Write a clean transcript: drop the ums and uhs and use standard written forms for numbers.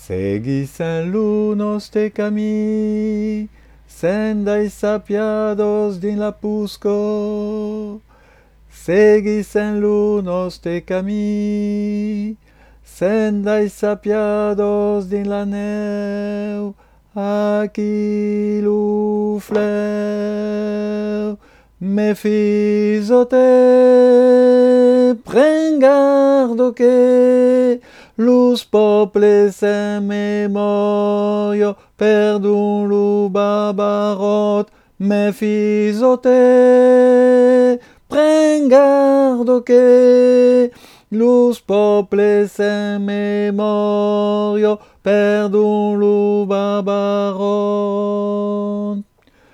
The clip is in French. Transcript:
Seguis en lunos te camí, sendai sapiados din la pusco. Seguis en lunos te camí, sendai sapiados din la neu, aquilo fleu. Mefizote, pren garde que los poples en memorio perdun lu babarot. Mefizote, pren garde que los poples en memorio perdun lu babarot.